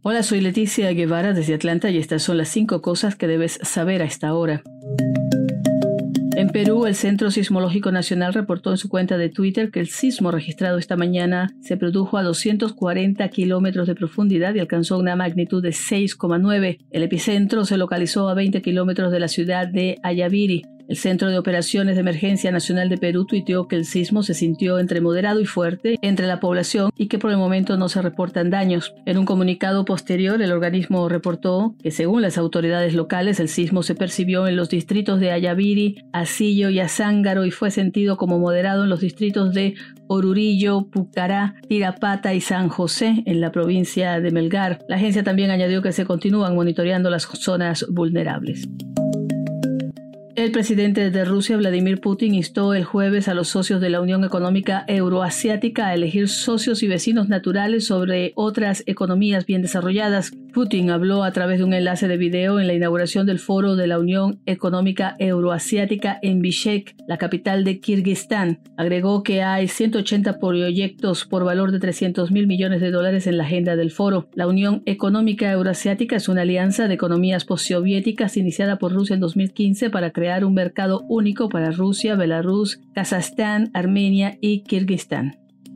Hola, soy Leticia Guevara desde Atlanta y estas son las 5 cosas que debes saber a esta hora. En Perú, el Centro Sismológico Nacional reportó en su cuenta de Twitter que el sismo registrado esta mañana se produjo a 240 kilómetros de profundidad y alcanzó una magnitud de 6,9. El epicentro se localizó a 20 kilómetros de la ciudad de Ayaviri. El Centro de Operaciones de Emergencia Nacional de Perú tuiteó que el sismo se sintió entre moderado y fuerte entre la población y que por el momento no se reportan daños. En un comunicado posterior, el organismo reportó que según las autoridades locales, el sismo se percibió en los distritos de Ayaviri, Asillo y Azángaro y fue sentido como moderado en los distritos de Orurillo, Pucará, Tirapata y San José en la provincia de Melgar. La agencia también añadió que se continúan monitoreando las zonas vulnerables. El presidente de Rusia, Vladimir Putin, instó el jueves a los socios de la Unión Económica Euroasiática a elegir socios y vecinos naturales sobre otras economías bien desarrolladas. Putin habló a través de un enlace de video en la inauguración del foro de la Unión Económica Euroasiática en Bishkek, la capital de Kirguistán. Agregó que hay 180 proyectos por valor de $300 mil millones en la agenda del foro. La Unión Económica Euroasiática es una alianza de economías postsoviéticas iniciada por Rusia en 2015 para crear un mercado único para Rusia, Belarus, Kazajstán, Armenia y Kirguistán.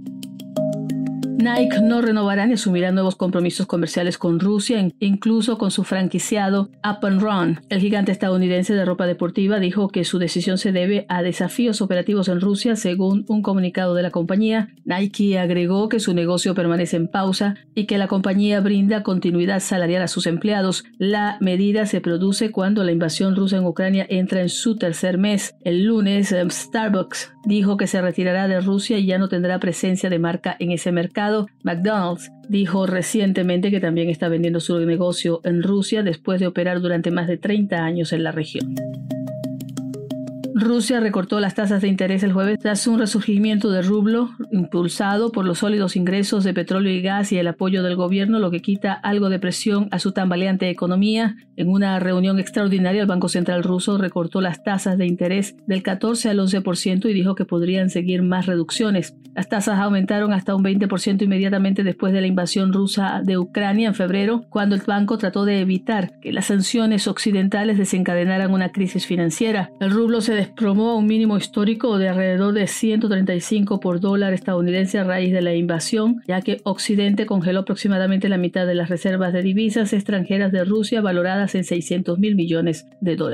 Nike no renovará ni asumirá nuevos compromisos comerciales con Rusia, incluso con su franquiciado Up and Run. El gigante estadounidense de ropa deportiva dijo que su decisión se debe a desafíos operativos en Rusia, según un comunicado de la compañía. Nike agregó que su negocio permanece en pausa y que la compañía brinda continuidad salarial a sus empleados. La medida se produce cuando la invasión rusa en Ucrania entra en su tercer mes. El lunes, Starbucks dijo que se retirará de Rusia y ya no tendrá presencia de marca en ese mercado. McDonald's dijo recientemente que también está vendiendo su negocio en Rusia después de operar durante más de 30 años en la región. Rusia recortó las tasas de interés el jueves tras un resurgimiento del rublo impulsado por los sólidos ingresos de petróleo y gas y el apoyo del gobierno, lo que quita algo de presión a su tambaleante economía. En una reunión extraordinaria, el Banco Central ruso recortó las tasas de interés del 14 al 11% y dijo que podrían seguir más reducciones. Las tasas aumentaron hasta un 20% inmediatamente después de la invasión rusa de Ucrania en febrero, cuando el banco trató de evitar que las sanciones occidentales desencadenaran una crisis financiera. El rublo se desplomó a un mínimo histórico de alrededor de 135 por dólar estadounidense a raíz de la invasión, ya que Occidente congeló aproximadamente la mitad de las reservas de divisas extranjeras de Rusia, valoradas en $600 mil millones.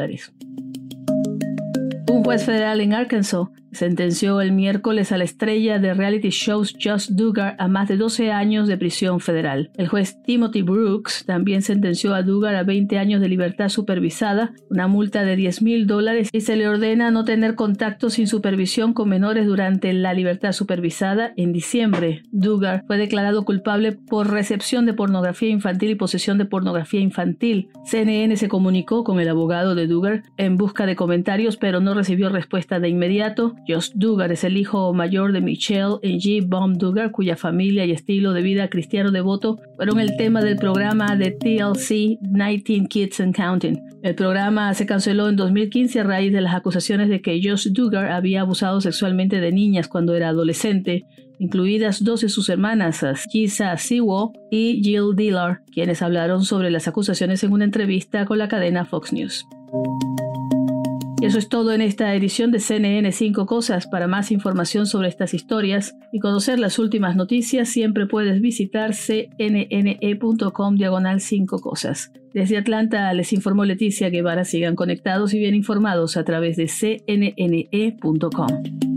Un juez federal en Arkansas sentenció el miércoles a la estrella de reality shows Josh Duggar a más de 12 años de prisión federal. El juez Timothy Brooks también sentenció a Duggar a 20 años de libertad supervisada, una multa de $10,000 y se le ordena no tener contacto sin supervisión con menores durante la libertad supervisada. En diciembre, Duggar fue declarado culpable por recepción de pornografía infantil y posesión de pornografía infantil. CNN se comunicó con el abogado de Duggar en busca de comentarios, pero no recibió respuesta de inmediato. Josh Duggar es el hijo mayor de Michelle y G. Bomb Duggar, cuya familia y estilo de vida cristiano devoto fueron el tema del programa de TLC 19 Kids and Counting. El programa se canceló en 2015 a raíz de las acusaciones de que Josh Duggar había abusado sexualmente de niñas cuando era adolescente, incluidas 2 de sus hermanas, Kisa Sewell y Jill Dillard, quienes hablaron sobre las acusaciones en una entrevista con la cadena Fox News. Y eso es todo en esta edición de CNN 5 Cosas. Para más información sobre estas historias y conocer las últimas noticias, siempre puedes visitar cnne.com/5 cosas. Desde Atlanta les informó Leticia Guevara. Sigan conectados y bien informados a través de cnne.com.